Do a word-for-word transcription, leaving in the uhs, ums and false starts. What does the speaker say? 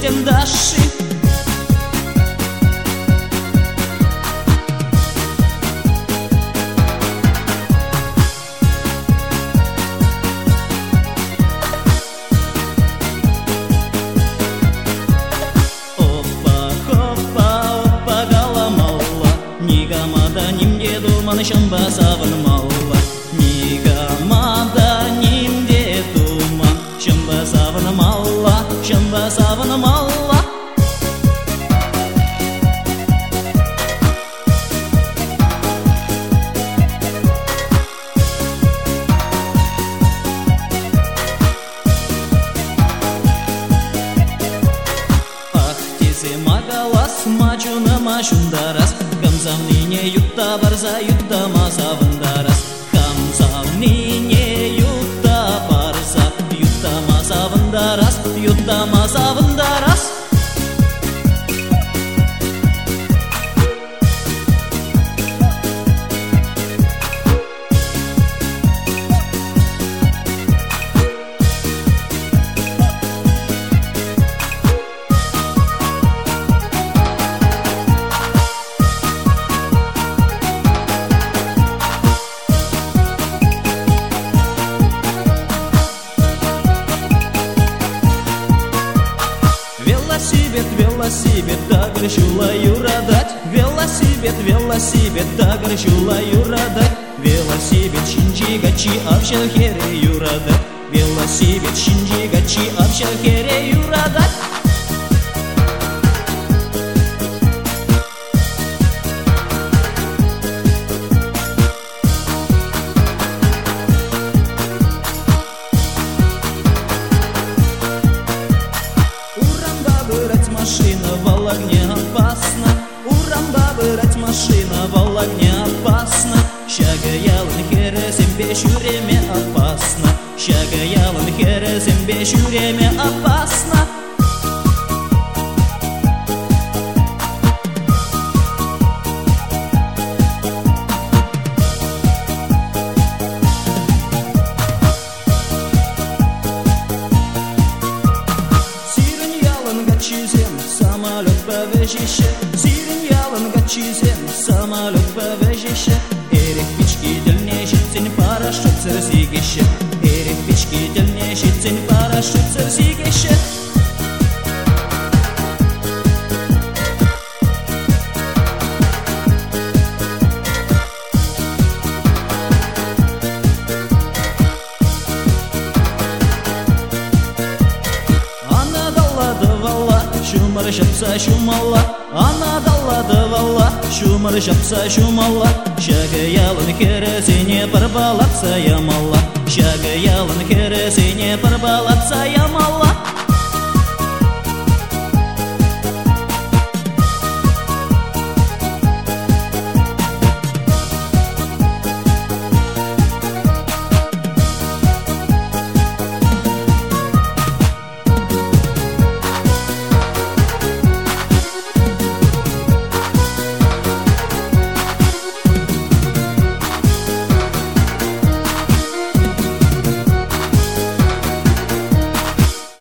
тендаши. Шамба савын малла, нигамада нимде тума. Шамба савын малла, шамба савын малла. Ах, тесе магалас, мачуна машундарас. Камзавнине ютта барза ютта мазавындарас. Камзавнине ютта барза ютта мазавындарас, ютта мазавындарас. Велосипед, велосипед, так решила юрадать. Велосипед, велосипед, так решила юрадать. Велосипед, шинджи гачи, апшал хере юрадать. Велосипед, шинджи гачи, апшал хере юрадать. Машина в огне опасна, урамба брать машина в огне опасна. Шагаялын хересем бешуреме опасно. Шагаялын хересем бешуреме опасно. Самолет повежище, сирен ялын гачизем, самолет повежище. Эрек пички дельнешитсен парашют сырсигище, эрек пички дельнешитсен парашют сырсигище. Шумар шапса шумалла, ана даллады валла. Шумар шапса шумалла, шагаялын хересене парбалатса ямалла. Шагаялын хересене парбалатса ямалла.